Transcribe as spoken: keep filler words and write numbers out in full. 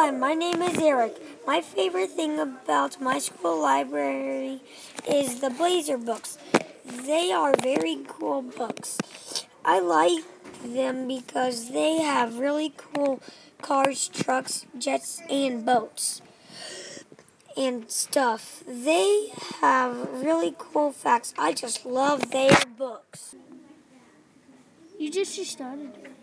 Hi, my name is Eric. My favorite thing about my school library is the Blazer books. They are very cool books. I like them because they have really cool cars, trucks, jets, and boats and stuff. They have really cool facts. I just love their books. You just started.